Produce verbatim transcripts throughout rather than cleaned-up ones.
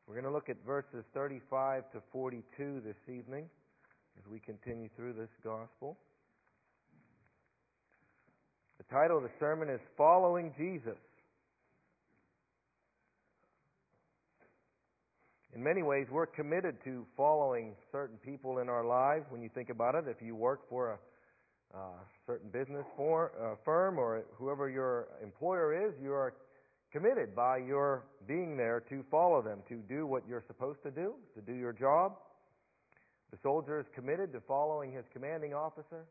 We're going to look at verses thirty-five to forty-two this evening as we continue through this gospel. The title of the sermon is Following Jesus. In many ways, we're committed to following certain people in our lives. When you think about it, if you work for a uh, certain business for, uh, firm or whoever your employer is, you are committed by your being there to follow them, to do what you're supposed to do, to do your job. The soldier is committed to following his commanding officer.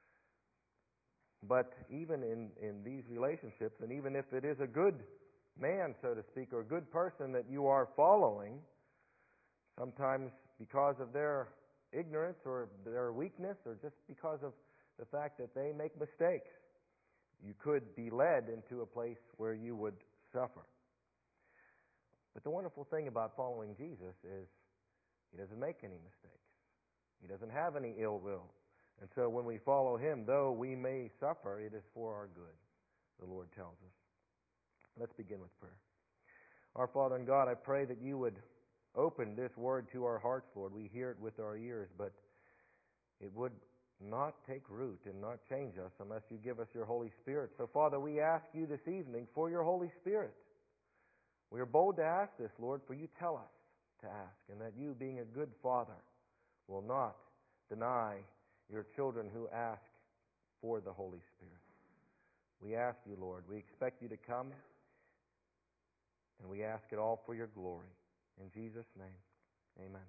But even in, in these relationships, and even if it is a good man, so to speak, or a good person that you are following, sometimes because of their ignorance or their weakness or just because of the fact that they make mistakes, you could be led into a place where you would suffer. But the wonderful thing about following Jesus is He doesn't make any mistakes. He doesn't have any ill will. And so when we follow Him, though we may suffer, it is for our good, the Lord tells us. Let's begin with prayer. Our Father and God, I pray that You would open this word to our hearts, Lord. We hear it with our ears, but it would not take root and not change us unless You give us Your Holy Spirit. So, Father, we ask You this evening for Your Holy Spirit. We are bold to ask this, Lord, for You tell us to ask, and that You, being a good Father, will not deny Your children who ask for the Holy Spirit. We ask You, Lord. We expect You to come, and we ask it all for Your glory. In Jesus' name, amen.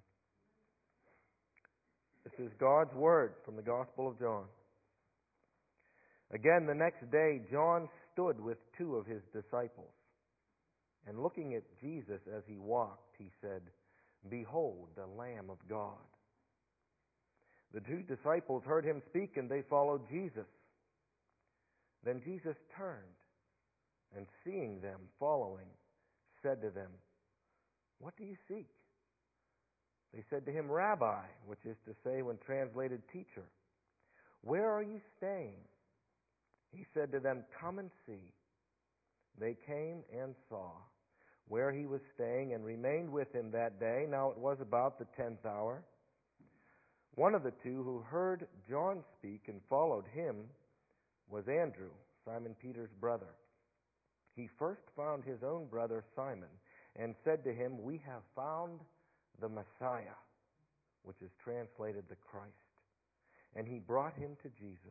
This is God's Word from the Gospel of John. Again, the next day, John stood with two of his disciples, and looking at Jesus as He walked, he said, "Behold, the Lamb of God." The two disciples heard Him speak, and they followed Jesus. Then Jesus turned, and seeing them following, said to them, "What do you seek?" They said to Him, "Rabbi," which is to say, when translated, teacher, "where are you staying?" He said to them, "Come and see." They came and saw where He was staying and remained with Him that day. Now it was about the tenth hour. One of the two who heard John speak and followed Him was Andrew, Simon Peter's brother. He first found his own brother Simon and said to him, "We have found the Messiah," which is translated the Christ. And he brought him to Jesus.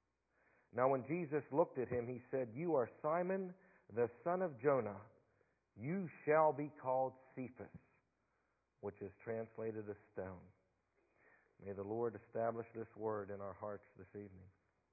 Now when Jesus looked at him, He said, "You are Simon, the son of Jonah. You shall be called Cephas," which is translated a stone. May the Lord establish this word in our hearts this evening.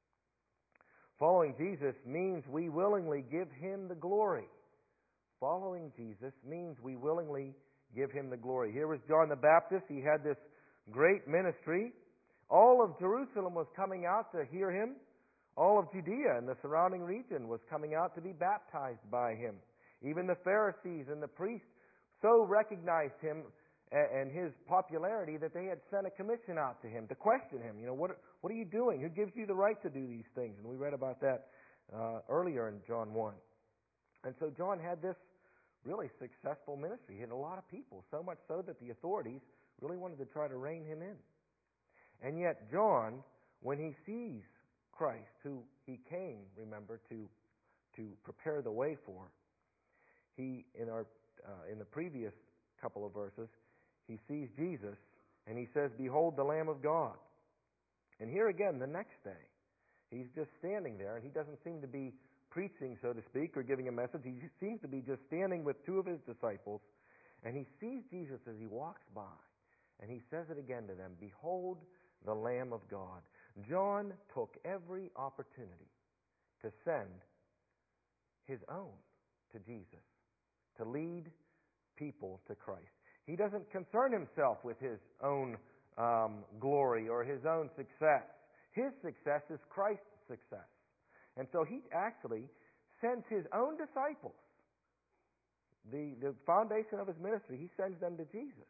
Following Jesus means we willingly give Him the glory. Following Jesus means we willingly give Him the glory. Here was John the Baptist. He had this great ministry. All of Jerusalem was coming out to hear Him. All of Judea and the surrounding region was coming out to be baptized by Him. Even the Pharisees and the priests so recognized Him and His popularity that they had sent a commission out to Him to question Him. You know, what what are you doing? Who gives you the right to do these things? And we read about that uh, earlier in John one. And so John had this really successful ministry. He had a lot of people, so much so that the authorities really wanted to try to rein him in. And yet John, when he sees Christ, who he came, remember, to to prepare the way for, he in our uh, in the previous couple of verses, he sees Jesus and he says, "Behold, the Lamb of God." And here again, the next day, he's just standing there, and he doesn't seem to be preaching, so to speak, or giving a message. He seems to be just standing with two of his disciples, and he sees Jesus as he walks by, and he says it again to them, "Behold, the Lamb of God." John took every opportunity to send his own to Jesus, to lead people to Christ. He doesn't concern himself with his own um, glory or his own success. His success is Christ's success. And so he actually sends his own disciples. The, the foundation of his ministry, he sends them to Jesus.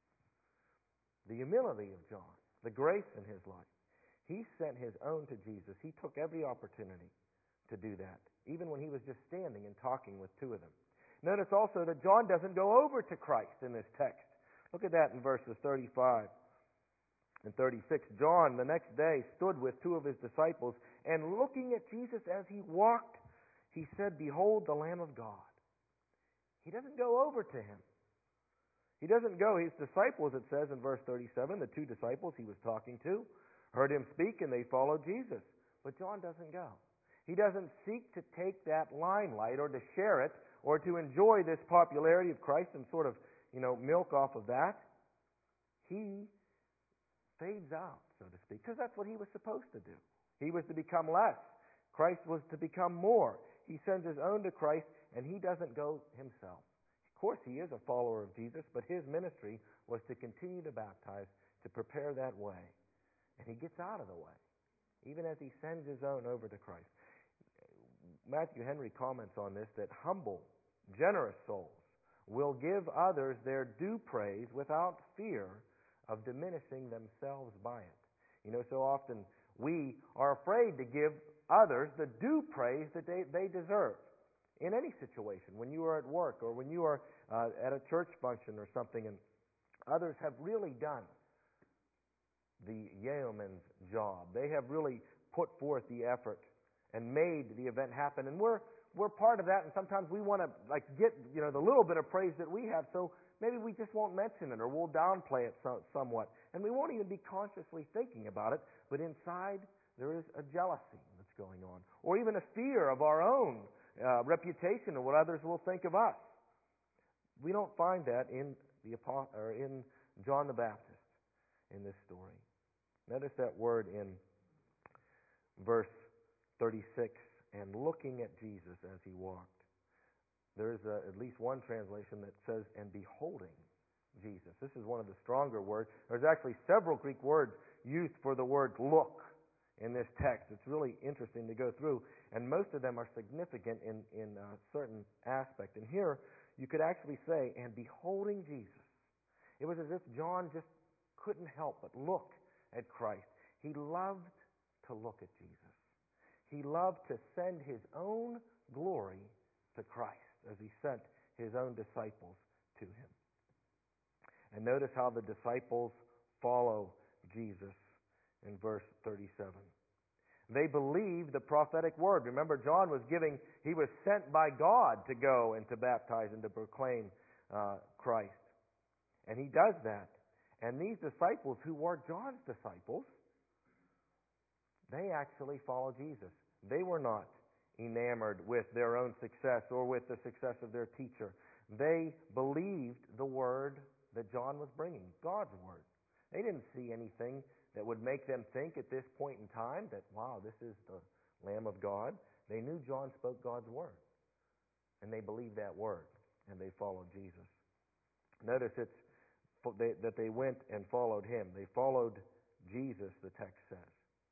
The humility of John, the grace in his life. He sent his own to Jesus. He took every opportunity to do that, even when he was just standing and talking with two of them. Notice also that John doesn't go over to Christ in this text. Look at that in verses thirty-five and thirty-six. John, the next day, stood with two of his disciples, and looking at Jesus as he walked, he said, "Behold the Lamb of God." He doesn't go over to him. He doesn't go. His disciples, it says in verse thirty-seven, the two disciples he was talking to, heard him speak and they followed Jesus. But John doesn't go. He doesn't seek to take that limelight or to share it or to enjoy this popularity of Christ and sort of, you know, milk off of that. He fades out, so to speak, because that's what he was supposed to do. He was to become less. Christ was to become more. He sends his own to Christ, and he doesn't go himself. Of course, he is a follower of Jesus, but his ministry was to continue to baptize, to prepare that way. And he gets out of the way, even as he sends his own over to Christ. Matthew Henry comments on this, that humble, generous souls will give others their due praise without fear of diminishing themselves by it. You know, so often we are afraid to give others the due praise that they, they deserve. In any situation, when you are at work or when you are uh, at a church function or something, and others have really done the yeoman's job. They have really put forth the effort and made the event happen, and we're we're part of that. And sometimes we want to like get you know the little bit of praise that we have, so maybe we just won't mention it or we'll downplay it so, somewhat, and we won't even be consciously thinking about it. But inside there is a jealousy that's going on, or even a fear of our own uh, reputation or what others will think of us. We don't find that in the or in John the Baptist in this story. Notice that word in verse thirty-six, and looking at Jesus as he walked. There's a, at least one translation that says, and beholding Jesus. This is one of the stronger words. There's actually several Greek words used for the word look in this text. It's really interesting to go through, and most of them are significant in, in a certain aspect. And here, you could actually say, and beholding Jesus. It was as if John just couldn't help but look at Christ. He loved to look at Jesus. He loved to send his own glory to Christ as he sent his own disciples to him. And notice how the disciples follow Jesus in verse thirty-seven. They believe the prophetic word. Remember, John was giving, he was sent by God to go and to baptize and to proclaim uh, Christ. And he does that. And these disciples who were John's disciples, they actually follow Jesus. They were not enamored with their own success or with the success of their teacher. They believed the word that John was bringing, God's word. They didn't see anything that would make them think at this point in time that, wow, this is the Lamb of God. They knew John spoke God's word, and they believed that word, and they followed Jesus. Notice it's they, that they went and followed him. They followed Jesus, the text says.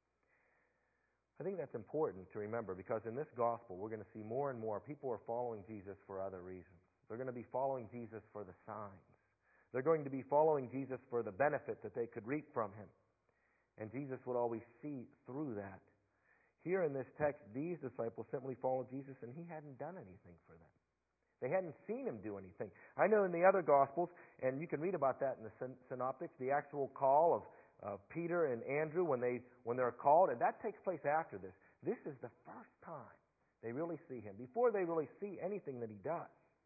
I think that's important to remember, because in this gospel we're going to see more and more people are following Jesus for other reasons. They're going to be following Jesus for the signs. They're going to be following Jesus for the benefit that they could reap from him. And Jesus would always see through that. Here in this text, these disciples simply followed Jesus, and he hadn't done anything for them. They hadn't seen him do anything. I know in the other Gospels, and you can read about that in the Synoptics, the actual call of uh, Peter and Andrew when, they, when they're called, and that takes place after this. This is the first time they really see him, before they really see anything that he does.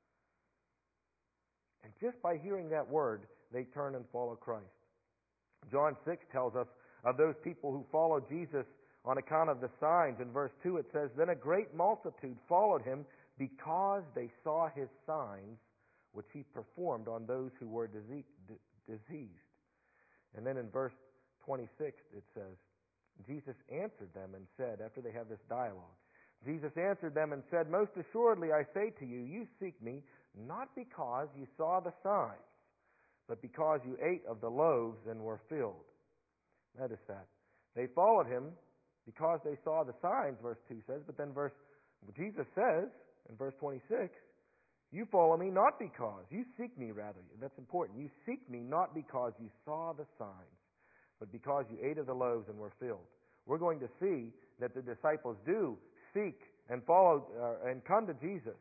And just by hearing that word, they turn and follow Christ. John six tells us of those people who followed Jesus on account of the signs. In verse two it says, "Then a great multitude followed him because they saw his signs, which he performed on those who were diseased." And then in verse twenty-six it says, Jesus answered them and said, after they have this dialogue, Jesus answered them and said, "Most assuredly I say to you, you seek me not because you saw the signs, but because you ate of the loaves and were filled." Notice that. They followed him because they saw the signs, verse two says, but then verse Jesus says in verse twenty-six, "You follow me not because, you seek me rather." That's important. You seek me not because you saw the signs, but because you ate of the loaves and were filled. We're going to see that the disciples do seek and follow uh, and come to Jesus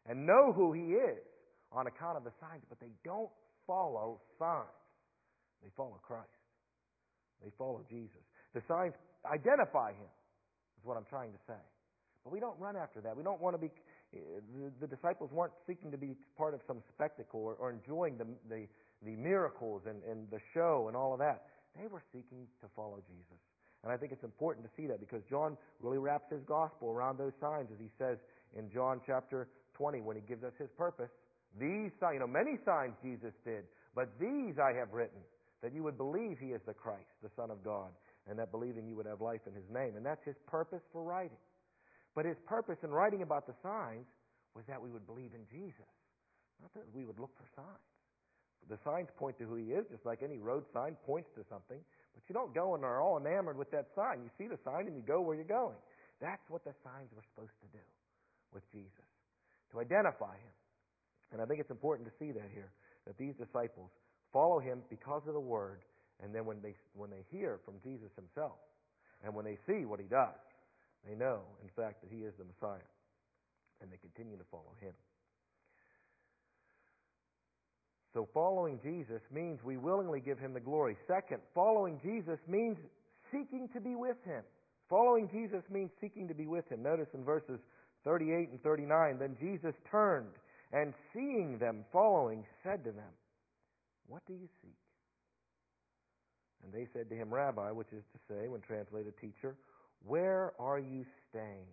and know who He is on account of the signs, but they don't follow signs. They follow Christ. They follow Jesus. The signs identify Him, is what I'm trying to say. But we don't run after that. We don't want to be, the, the disciples weren't seeking to be part of some spectacle or, or enjoying the, the, the miracles and, and the show and all of that. They were seeking to follow Jesus. And I think it's important to see that because John really wraps his gospel around those signs, as he says in John chapter twenty when he gives us his purpose. These signs, you know, many signs Jesus did, but these I have written, that you would believe He is the Christ, the Son of God, and that believing you would have life in His name. And that's His purpose for writing. But His purpose in writing about the signs was that we would believe in Jesus, not that we would look for signs. The signs point to who He is, just like any road sign points to something. But you don't go and are all enamored with that sign. You see the sign and you go where you're going. That's what the signs were supposed to do with Jesus, to identify Him. And I think it's important to see that here, that these disciples follow Him because of the Word, and then when they when they hear from Jesus Himself, and when they see what He does, they know, in fact, that He is the Messiah, and they continue to follow Him. So following Jesus means we willingly give Him the glory. Second, following Jesus means seeking to be with Him. Following Jesus means seeking to be with Him. Notice in verses thirty-eight and thirty-nine, then Jesus turned and seeing them following, said to them, what do you seek? And they said to Him, Rabbi, which is to say, when translated, teacher, where are you staying?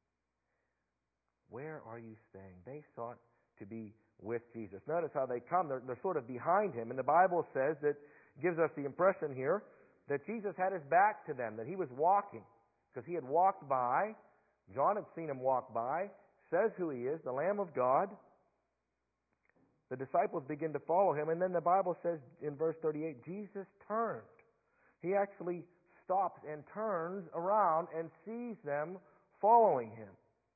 Where are you staying? They sought to be with Jesus. Notice how they come. They're, they're sort of behind Him. And the Bible says that, gives us the impression here, that Jesus had His back to them, that He was walking, because He had walked by. John had seen Him walk by, says who He is, the Lamb of God. The disciples begin to follow Him, and then the Bible says in verse thirty-eight, Jesus turned. He actually stops and turns around and sees them following Him.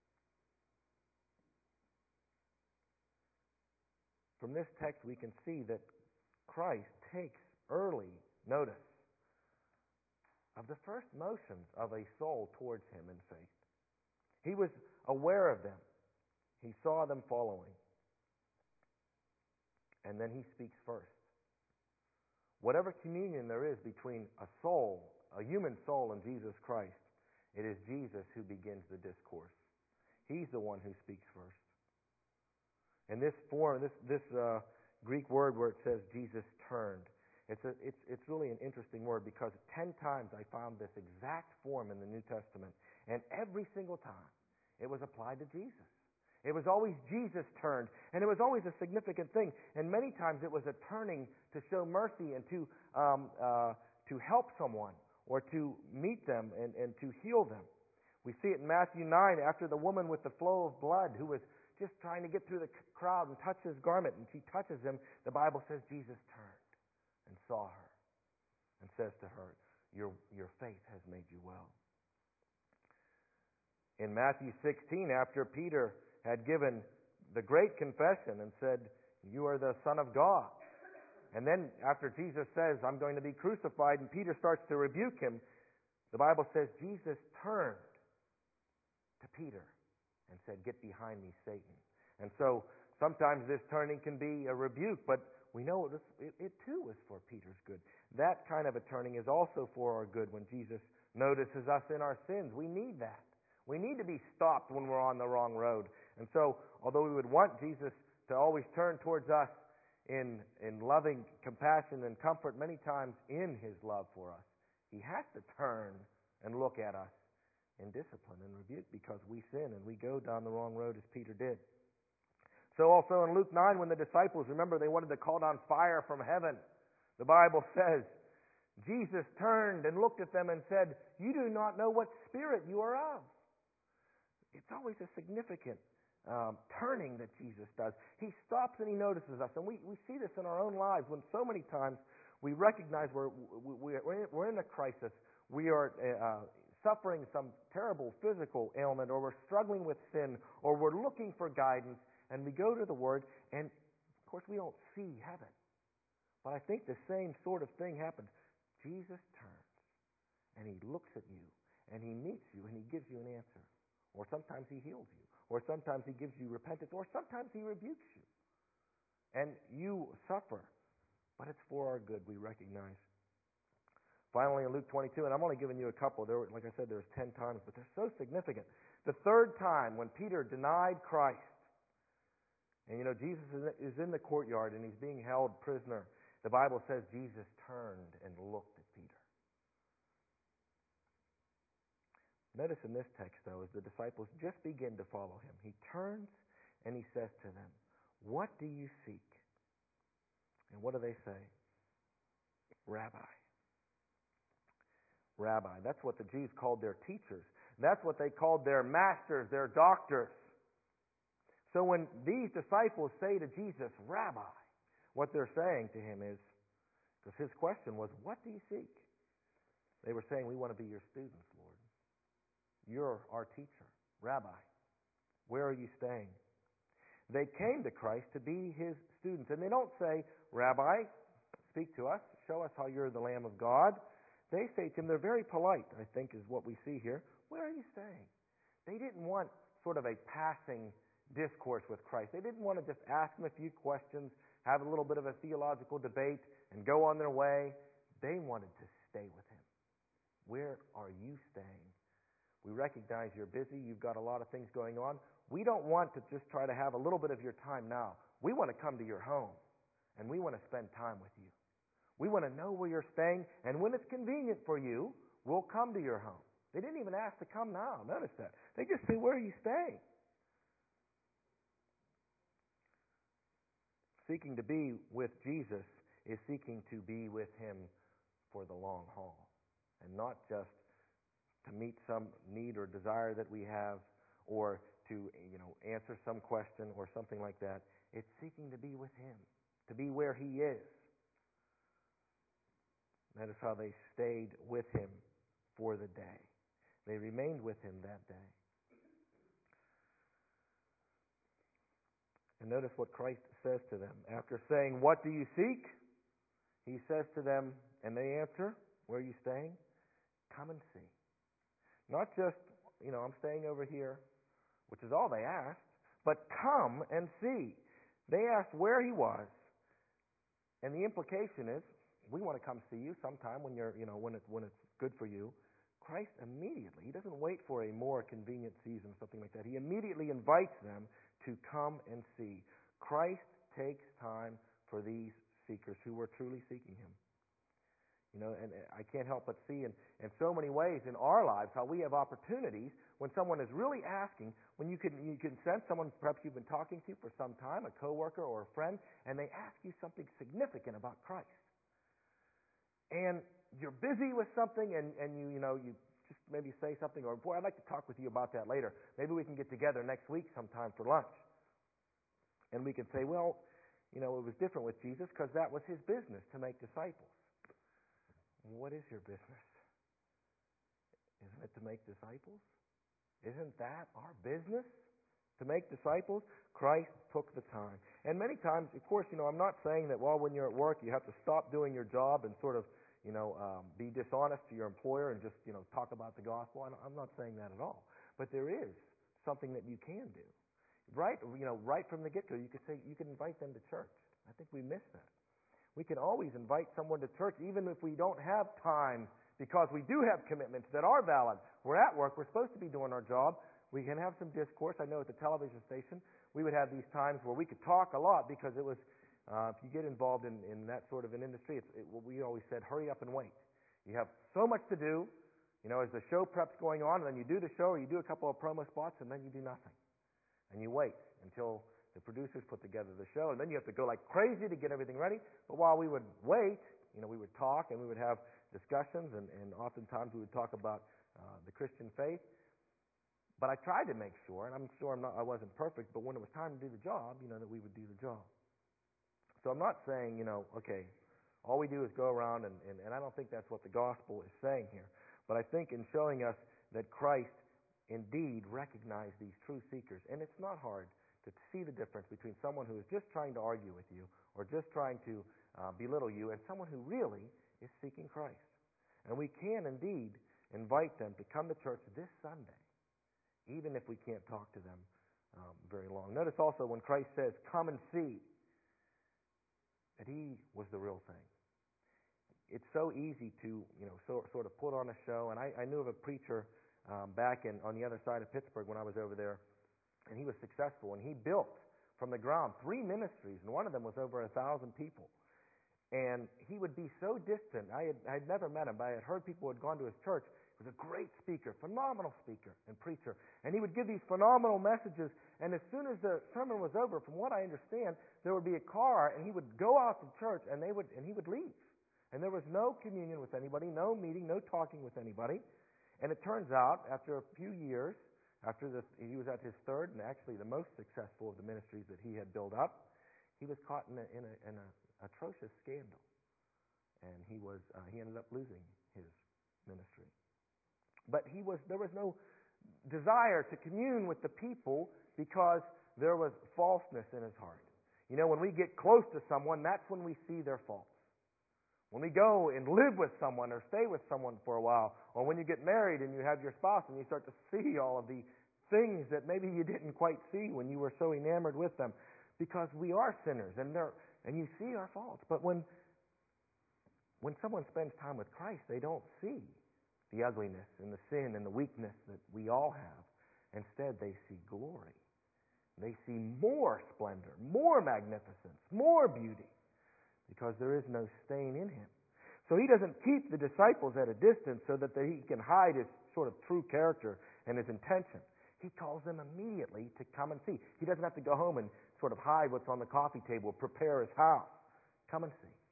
From this text we can see that Christ takes early notice of the first motions of a soul towards Him in faith. He was aware of them. He saw them following. And then He speaks first. Whatever communion there is between a soul, a human soul, and Jesus Christ, it is Jesus who begins the discourse. He's the one who speaks first. And this form, this this uh, Greek word where it says Jesus turned, it's a, it's it's really an interesting word because ten times I found this exact form in the New Testament, and every single time it was applied to Jesus. It was always Jesus turned, and it was always a significant thing. And many times it was a turning to show mercy and to um, uh, to help someone or to meet them and, and to heal them. We see it in Matthew nine after the woman with the flow of blood who was just trying to get through the crowd and touch His garment, and she touches Him. The Bible says Jesus turned and saw her and says to her, your, your faith has made you well. In Matthew sixteen, after Peter had given the great confession and said, you are the Son of God. And then after Jesus says, I'm going to be crucified, and Peter starts to rebuke him, the Bible says Jesus turned to Peter and said, get behind me, Satan. And so sometimes this turning can be a rebuke, but we know it, was, it, it too was for Peter's good. That kind of a turning is also for our good when Jesus notices us in our sins. We need that. We need to be stopped when we're on the wrong road. And so, although we would want Jesus to always turn towards us in, in loving compassion and comfort, many times in His love for us, He has to turn and look at us in discipline and rebuke because we sin and we go down the wrong road as Peter did. So also in Luke nine, when the disciples, remember, they wanted to call down fire from heaven, the Bible says, Jesus turned and looked at them and said, you do not know what spirit you are of. It's always a significant um, turning that Jesus does. He stops and He notices us. And we, we see this in our own lives when so many times we recognize we're, we're, we're in a crisis. We are uh, suffering some terrible physical ailment, or we're struggling with sin, or we're looking for guidance, and we go to the Word, and of course we don't see heaven. But I think the same sort of thing happens. Jesus turns, and He looks at you, and He meets you, and He gives you an answer. Or sometimes He heals you. or sometimes He gives you repentance, or sometimes He rebukes you. And you suffer, but it's for our good, we recognize. Finally, in Luke twenty-two, and I'm only giving you a couple. There were, like I said, there's ten times, but they're so significant. The third time when Peter denied Christ, and you know, Jesus is in the courtyard and he's being held prisoner. The Bible says Jesus turned and looked at Peter. Notice in this text, though, as the disciples just begin to follow him, he turns and he says to them, "What do you seek?" And what do they say? Rabbi. Rabbi. That's what the Jews called their teachers. That's what they called their masters, their doctors. So when these disciples say to Jesus, "Rabbi," what they're saying to him is, because his question was, "What do you seek?" They were saying, "We want to be your students, Lord. You're our teacher. Rabbi, where are you staying?" They came to Christ to be his students. And they don't say, "Rabbi, speak to us. Show us how you're the Lamb of God." They say to him, they're very polite, I think is what we see here. "Where are you staying?" They didn't want sort of a passing discourse with Christ. They didn't want to just ask him a few questions, have a little bit of a theological debate, and go on their way. They wanted to stay with him. "Where are you staying? We recognize you're busy. You've got a lot of things going on. We don't want to just try to have a little bit of your time now. We want to come to your home, and we want to spend time with you. We want to know where you're staying, and when it's convenient for you, we'll come to your home." They didn't even ask to come now. Notice that. They just say, "Where are you staying?" Seeking to be with Jesus is seeking to be with him for the long haul, and not just to meet some need or desire that we have, or to, you know, answer some question or something like that. It's seeking to be with him, to be where he is. That is how they stayed with him for the day. They remained with him that day. And notice what Christ says to them. After saying, "What do you seek?" he says to them, and they answer, "Where are you staying? Come and see." Not just, you know, "I'm staying over here," which is all they asked, but come and see. They asked where he was, and the implication is, we want to come see you sometime when you're, you know, when it when it's good for you. Christ immediately, he doesn't wait for a more convenient season, something like that. He immediately invites them to come and see. Christ takes time for these seekers who were truly seeking him. You know, and I can't help but see in, in so many ways in our lives how we have opportunities when someone is really asking, when you can you can sense someone perhaps you've been talking to for some time, a coworker or a friend, and they ask you something significant about Christ. And you're busy with something, and, and you you know you just maybe say something, or, "Boy, I'd like to talk with you about that later. Maybe we can get together next week sometime for lunch." And we can say, "Well, you know, it was different with Jesus because that was his business, to make disciples." What is your business? Isn't it to make disciples? Isn't that our business? To make disciples? Christ took the time. And many times, of course, you know, I'm not saying that, well, when you're at work, you have to stop doing your job and sort of, you know, um, be dishonest to your employer and just, you know, talk about the gospel. I'm not saying that at all. But there is something that you can do. Right, you know, right from the get-go, you could say, you can invite them to church. I think we miss that. We can always invite someone to church, even if we don't have time, because we do have commitments that are valid. We're at work. We're supposed to be doing our job. We can have some discourse. I know at the television station, we would have these times where we could talk a lot because it was, uh, if you get involved in, in that sort of an industry, it's, it, we always said, hurry up and wait. You have so much to do, you know, as the show prep's going on, and then you do the show, or you do a couple of promo spots, and then you do nothing. And you wait until the producers put together the show, and then you have to go like crazy to get everything ready. But while we would wait, you know, we would talk and we would have discussions, and, and oftentimes we would talk about uh, the Christian faith. But I tried to make sure, and I'm sure I'm not, I wasn't perfect, but when it was time to do the job, you know, that we would do the job. So I'm not saying, you know, okay, all we do is go around, and, and, and I don't think that's what the gospel is saying here. But I think in showing us that Christ indeed recognized these true seekers, and it's not hard to see the difference between someone who is just trying to argue with you or just trying to uh, belittle you and someone who really is seeking Christ. And we can indeed invite them to come to church this Sunday, even if we can't talk to them um, very long. Notice also when Christ says, "Come and see," that He was the real thing. It's so easy to, you know, so, sort of put on a show. And I, I knew of a preacher um, back in on the other side of Pittsburgh when I was over there, and he was successful. And he built from the ground three ministries, and one of them was over a thousand people. And he would be so distant. I had I had never met him, but I had heard people who had gone to his church. He was a great speaker, phenomenal speaker and preacher. And he would give these phenomenal messages. And as soon as the sermon was over, from what I understand, there would be a car, and he would go out to church, and they would and he would leave. And there was no communion with anybody, no meeting, no talking with anybody. And it turns out, after a few years, after the, he was at his third and actually the most successful of the ministries that he had built up, he was caught in a, in a, in a atrocious scandal, and he was uh, he ended up losing his ministry. But he was there was no desire to commune with the people because there was falseness in his heart. You know, when we get close to someone, that's when we see their faults. When we go and live with someone or stay with someone for a while, or when you get married and you have your spouse and you start to see all of the things that maybe you didn't quite see when you were so enamored with them, because we are sinners and they're and you see our faults. But when when someone spends time with Christ, they don't see the ugliness and the sin and the weakness that we all have. Instead, they see glory. They see more splendor, more magnificence, more beauty, because there is no stain in him. So he doesn't keep the disciples at a distance so that he can hide his sort of true character and his intention. He calls them immediately to come and see. He doesn't have to go home and sort of hide what's on the coffee table, prepare his house. Come and see.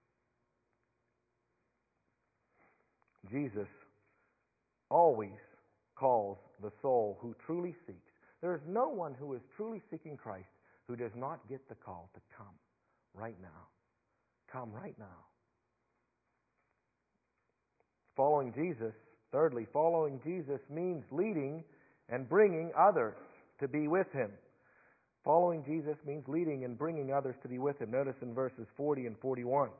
Jesus always calls the soul who truly seeks. There is no one who is truly seeking Christ who does not get the call to come right now. Come right now. Following Jesus, thirdly, following Jesus means leading and bringing others to be with him. Following Jesus means leading and bringing others to be with him. Notice in verses forty and forty-one.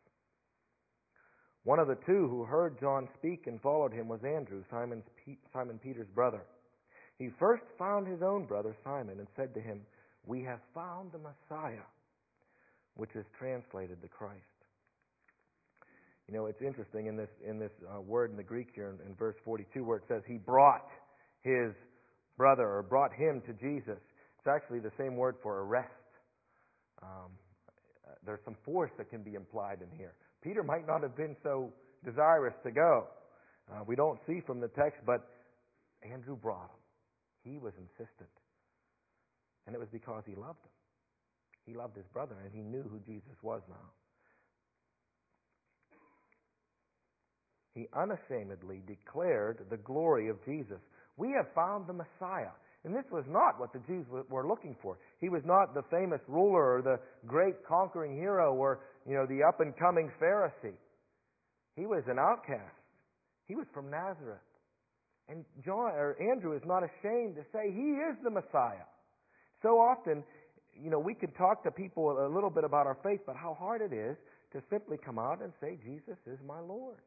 One of the two who heard John speak and followed him was Andrew, Simon's, Simon Peter's brother. He first found his own brother Simon and said to him, "We have found the Messiah," which is translated the Christ. You know, it's interesting in this in this uh, word in the Greek here in, in verse forty-two where it says he brought his brother or brought him to Jesus. It's actually the same word for arrest. Um, there's some force that can be implied in here. Peter might not have been so desirous to go. Uh, we don't see from the text, but Andrew brought him. He was insistent. And it was because he loved him. He loved his brother, and he knew who Jesus was now. He unashamedly declared the glory of Jesus. We have found the Messiah. And this was not what the Jews were looking for. He was not the famous ruler or the great conquering hero or, you know, the up-and-coming Pharisee. He was an outcast. He was from Nazareth. And John or Andrew is not ashamed to say he is the Messiah. So often, you know, we could talk to people a little bit about our faith, but how hard it is to simply come out and say, Jesus is my Lord.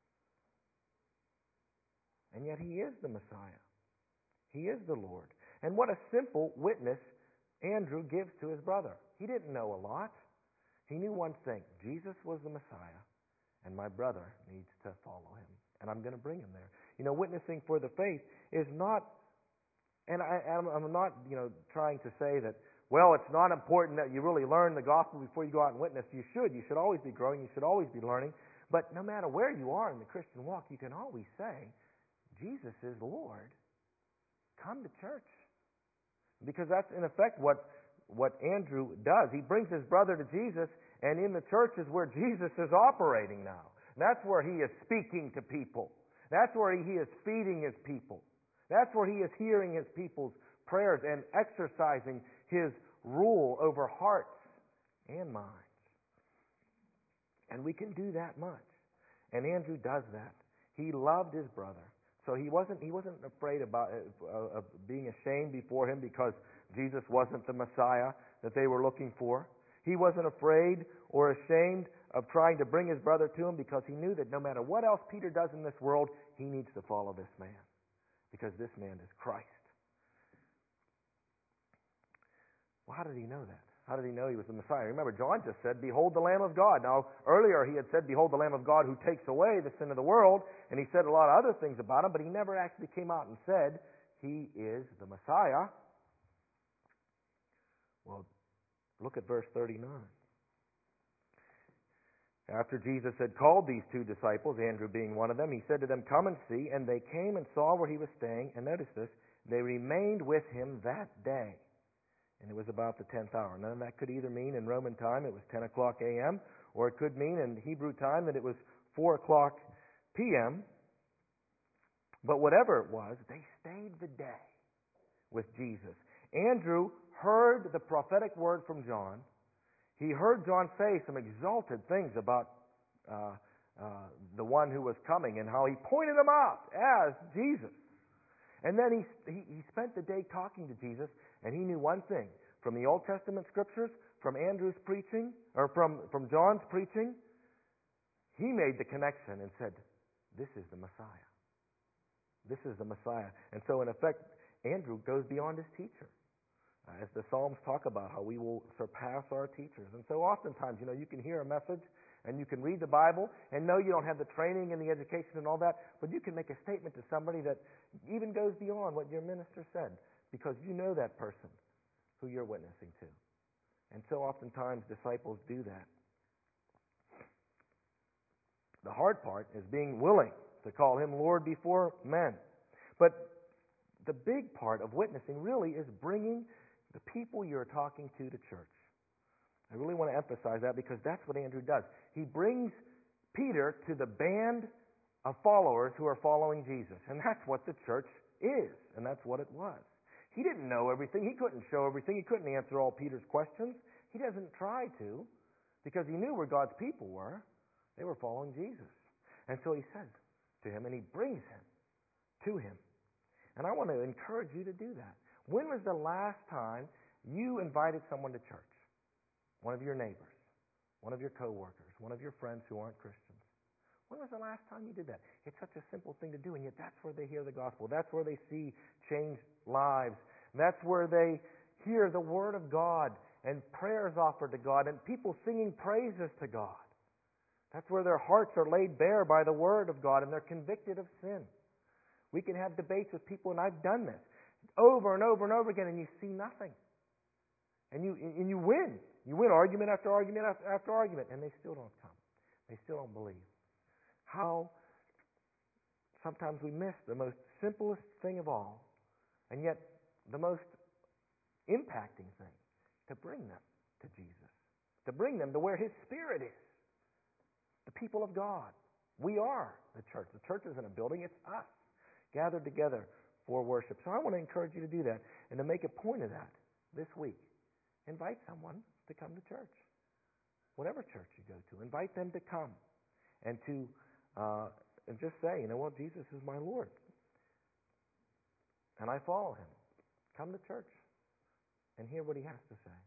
And yet he is the Messiah. He is the Lord. And what a simple witness Andrew gives to his brother. He didn't know a lot. He knew one thing. Jesus was the Messiah, and my brother needs to follow him. And I'm going to bring him there. You know, witnessing for the faith is not, and I, I'm not, you know, trying to say that, well, it's not important that you really learn the gospel before you go out and witness. You should. You should always be growing. You should always be learning. But no matter where you are in the Christian walk, you can always say, Jesus is Lord. Come to church. Because that's in effect what, what Andrew does. He brings his brother to Jesus, and in the church is where Jesus is operating now. That's where he is speaking to people. That's where he is feeding his people. That's where he is hearing his people's prayers and exercising his rule over hearts and minds. And we can do that much. And Andrew does that. He loved his brother. So he wasn't he wasn't afraid about uh, of being ashamed before him because Jesus wasn't the Messiah that they were looking for. He wasn't afraid or ashamed of trying to bring his brother to him because he knew that no matter what else Peter does in this world, he needs to follow this man because this man is Christ. Well, how did he know that? How did he know he was the Messiah? Remember, John just said, "Behold the Lamb of God." Now, earlier he had said, "Behold the Lamb of God who takes away the sin of the world," and he said a lot of other things about him, but he never actually came out and said, "He is the Messiah." Well, look at verse thirty-nine. After Jesus had called these two disciples, Andrew being one of them, he said to them, "Come and see." And they came and saw where he was staying, and notice this, they remained with him that day. And it was about the tenth hour. Now, that could either mean in Roman time it was ten o'clock a.m., or it could mean in Hebrew time that it was four o'clock p.m. But whatever it was, they stayed the day with Jesus. Andrew heard the prophetic word from John. He heard John say some exalted things about uh, uh, the one who was coming and how he pointed him out as Jesus. And then he, he he spent the day talking to Jesus, and he knew one thing from the Old Testament scriptures, from Andrew's preaching, or from, from John's preaching. He made the connection and said, "This is the Messiah. This is the Messiah." And so, in effect, Andrew goes beyond his teacher. As the Psalms talk about how we will surpass our teachers. And so oftentimes, you know, you can hear a message and you can read the Bible and know you don't have the training and the education and all that, but you can make a statement to somebody that even goes beyond what your minister said because you know that person who you're witnessing to. And so oftentimes disciples do that. The hard part is being willing to call him Lord before men. But the big part of witnessing really is bringing the people you're talking to to church. I really want to emphasize that because that's what Andrew does. He brings Peter to the band of followers who are following Jesus. And that's what the church is. And that's what it was. He didn't know everything. He couldn't show everything. He couldn't answer all Peter's questions. He doesn't try to because he knew where God's people were. They were following Jesus. And so he says to him, and he brings him to him. And I want to encourage you to do that. When was the last time you invited someone to church? One of your neighbors, one of your coworkers, one of your friends who aren't Christians. When was the last time you did that? It's such a simple thing to do, and yet that's where they hear the gospel. That's where they see changed lives. That's where they hear the word of God and prayers offered to God and people singing praises to God. That's where their hearts are laid bare by the word of God and they're convicted of sin. We can have debates with people, and I've done this over and over and over again, and you see nothing. And you and you win. You win argument after argument after, after argument, and they still don't come. They still don't believe. How sometimes we miss the most simplest thing of all, and yet the most impacting thing, to bring them to Jesus. To bring them to where His Spirit is. The people of God. We are the church. The church isn't a building, it's us. Gathered together for worship. So I want to encourage you to do that and to make a point of that this week. Invite someone to come to church. Whatever church you go to, invite them to come and to uh, and just say, you know what, Jesus is my Lord. And I follow Him. Come to church and hear what He has to say.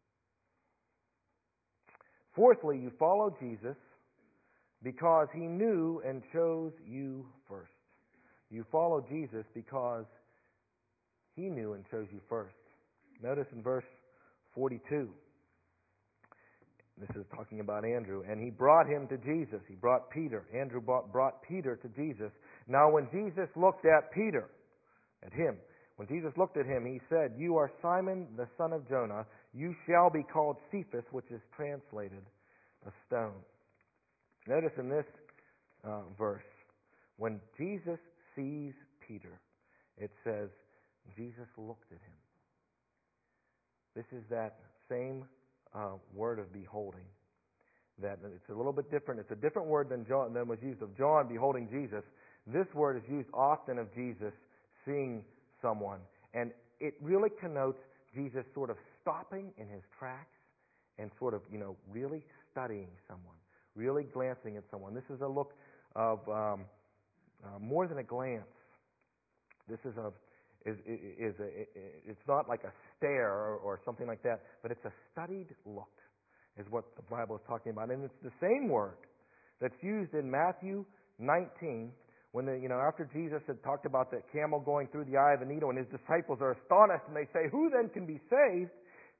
Fourthly, you follow Jesus because He knew and chose you first. You follow Jesus because He knew and chose you first. Notice in verse forty-two, this is talking about Andrew, and he brought him to Jesus. He brought Peter. Andrew brought, brought Peter to Jesus. Now when Jesus looked at Peter, at him, when Jesus looked at him, He said, "You are Simon, the son of Jonah. You shall be called Cephas," which is translated a stone. Notice in this uh, verse, when Jesus sees Peter, it says, Jesus looked at him. This is that same uh, word of beholding. That it's a little bit different. It's a different word than John than was used of John beholding Jesus. This word is used often of Jesus seeing someone, and it really connotes Jesus sort of stopping in His tracks and sort of, you know, really studying someone, really glancing at someone. This is a look of um, uh, more than a glance. This is a is is a, it's not like a stare or, or something like that, but it's a studied look, is what the Bible is talking about, and it's the same word that's used in Matthew nineteen when the, you know after Jesus had talked about the camel going through the eye of a needle, and His disciples are astonished and they say, "Who then can be saved?"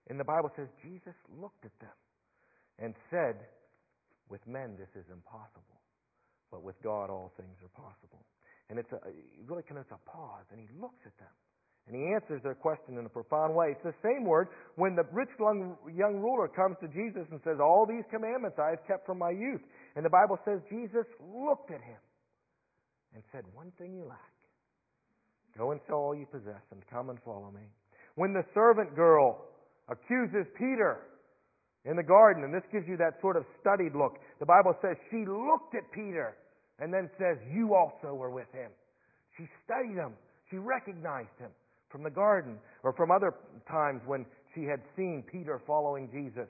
And the Bible says Jesus looked at them and said, with men this is impossible, but with God all things are possible. And it's a, it really connotes a pause, and he looks at them. And he answers their question in a profound way. It's the same word when the rich young, young ruler comes to Jesus and says, all these commandments I have kept from my youth. And the Bible says Jesus looked at him and said, one thing you lack. Go and sell all you possess and come and follow me. When the servant girl accuses Peter in the garden, and this gives you that sort of studied look, the Bible says she looked at Peter and then says, you also were with him. She studied him. She recognized him from the garden or from other times when she had seen Peter following Jesus.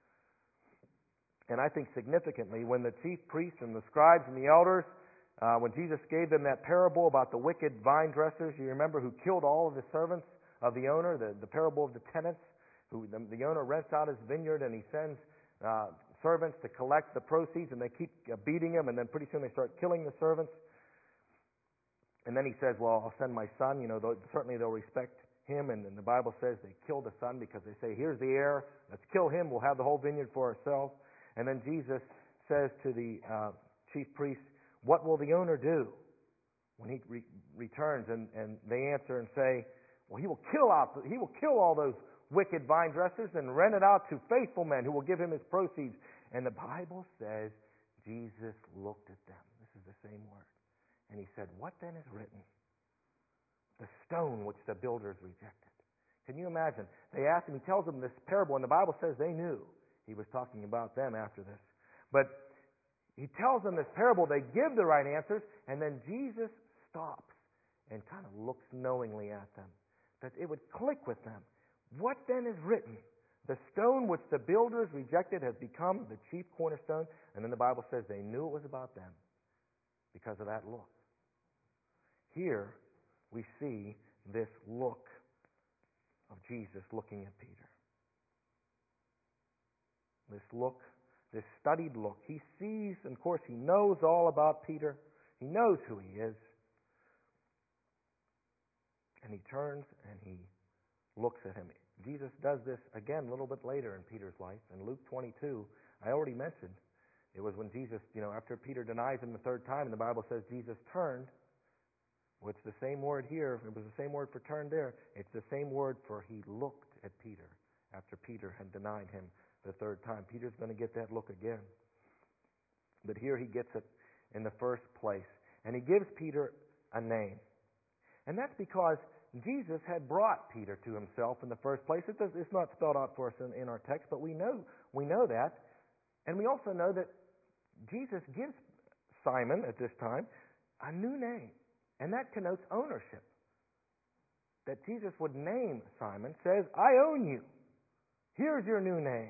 And I think significantly, when the chief priests and the scribes and the elders, uh, when Jesus gave them that parable about the wicked vine dressers, you remember, who killed all of the servants of the owner, the, the parable of the tenants, who the, the owner rents out his vineyard and he sends uh, servants to collect the proceeds, and they keep uh, beating him, and then pretty soon they start killing the servants. And then he says, well, I'll send my son. You know, they'll, certainly they'll respect him. And, and the Bible says they kill the son because they say, here's the heir. Let's kill him. We'll have the whole vineyard for ourselves. And then Jesus says to the uh, chief priests, what will the owner do when he re- returns? And, and they answer and say, well, he will kill out, he will kill all those wicked vine dressers and rent it out to faithful men who will give him his proceeds. And the Bible says Jesus looked at them. This is the same word. And he said, what then is written? The stone which the builders rejected. Can you imagine? They asked him, he tells them this parable, and the Bible says they knew he was talking about them after this. But he tells them this parable, they give the right answers, and then Jesus stops and kind of looks knowingly at them. That it would click with them. What then is written? The stone which the builders rejected has become the chief cornerstone. And then the Bible says they knew it was about them because of that look. Here we see this look of Jesus looking at Peter. This look, this studied look. He sees, and of course he knows all about Peter. He knows who he is. And he turns and he looks at him. Jesus does this again a little bit later in Peter's life. In Luke twenty-two, I already mentioned, it was when Jesus, you know, after Peter denies him the third time, and the Bible says Jesus turned. Well, it's the same word here. It was the same word for turned there. It's the same word for he looked at Peter after Peter had denied him the third time. Peter's going to get that look again. But here he gets it in the first place. And he gives Peter a name. And that's because Jesus had brought Peter to himself in the first place. It does, it's not spelled out for us in, in our text, but we know we know that. And we also know that Jesus gives Simon at this time a new name. And that connotes ownership. That Jesus would name Simon says, I own you. Here's your new name.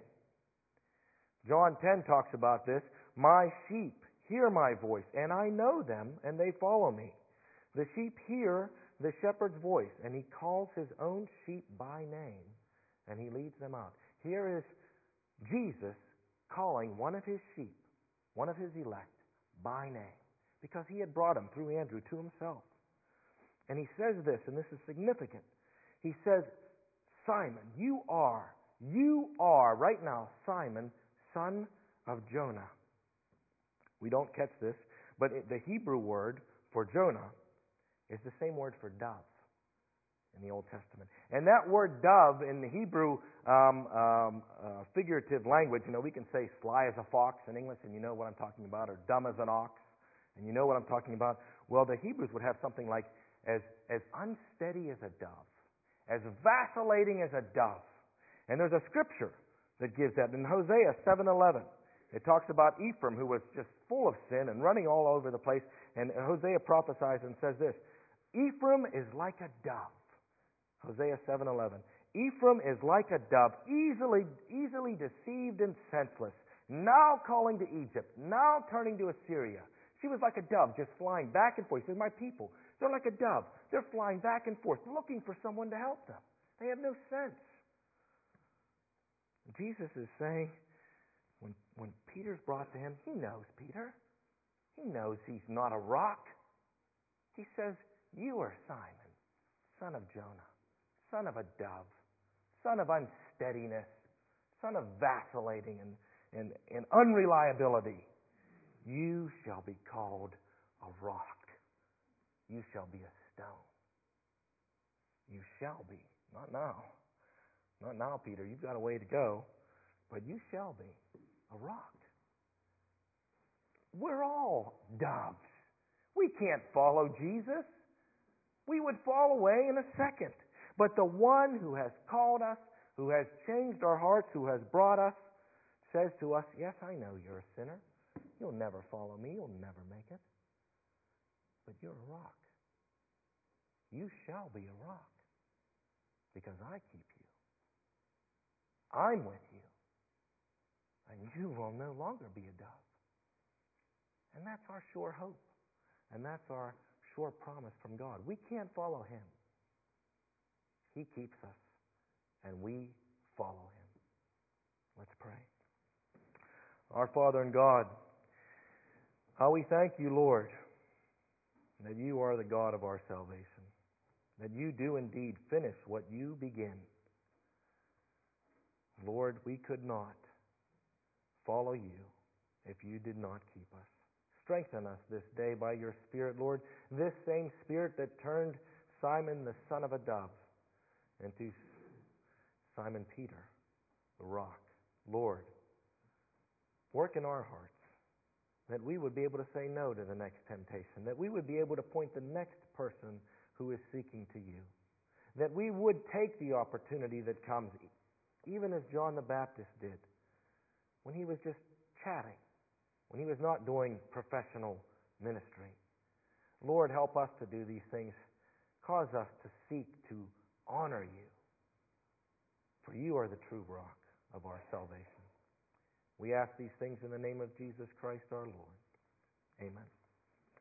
John ten talks about this. My sheep hear my voice, and I know them, and they follow me. The sheep hear the shepherd's voice, and he calls his own sheep by name, and he leads them out. Here is Jesus calling one of his sheep, one of his elect, by name, because he had brought him through Andrew to himself. And he says this, and this is significant. He says, Simon, you are, you are, right now, Simon, son of Jonah. We don't catch this, but the Hebrew word for Jonah is the same word for dove in the Old Testament. And that word dove in the Hebrew um, um, uh, figurative language, you know, we can say sly as a fox in English, and you know what I'm talking about, or dumb as an ox, and you know what I'm talking about. Well, the Hebrews would have something like as, as unsteady as a dove, as vacillating as a dove. And there's a scripture that gives that. In Hosea seven eleven, it talks about Ephraim, who was just full of sin and running all over the place. And Hosea prophesies and says this, Ephraim is like a dove. Hosea seven eleven. Ephraim is like a dove, easily, easily deceived and senseless, now calling to Egypt, now turning to Assyria. She was like a dove, just flying back and forth. He says, my people, they're like a dove. They're flying back and forth, looking for someone to help them. They have no sense. Jesus is saying, when, when Peter's brought to him, he knows Peter. He knows he's not a rock. He says, you are Simon, son of Jonah, son of a dove, son of unsteadiness, son of vacillating and, and, and unreliability. You shall be called a rock. You shall be a stone. You shall be. Not now. Not now, Peter. You've got a way to go. But you shall be a rock. We're all doves. We can't follow Jesus. We would fall away in a second. But the one who has called us, who has changed our hearts, who has brought us, says to us, yes, I know you're a sinner. You'll never follow me. You'll never make it. But you're a rock. You shall be a rock because I keep you. I'm with you. And you will no longer be a dove. And that's our sure hope. And that's our sure promise from God. We can't follow Him. He keeps us, and we follow Him. Let's pray. Our Father and God, how we thank you, Lord, that you are the God of our salvation, that you do indeed finish what you begin. Lord, we could not follow you if you did not keep us. Strengthen us this day by your Spirit, Lord, this same Spirit that turned Simon the son of a dove into Simon Peter, the rock. Lord, work in our hearts that we would be able to say no to the next temptation, that we would be able to point the next person who is seeking to you, that we would take the opportunity that comes, even as John the Baptist did, when he was just chatting, when he was not doing professional ministry. Lord, help us to do these things. Cause us to seek to honor you, for you are the true rock of our salvation. We ask these things in the name of Jesus Christ our Lord. Amen.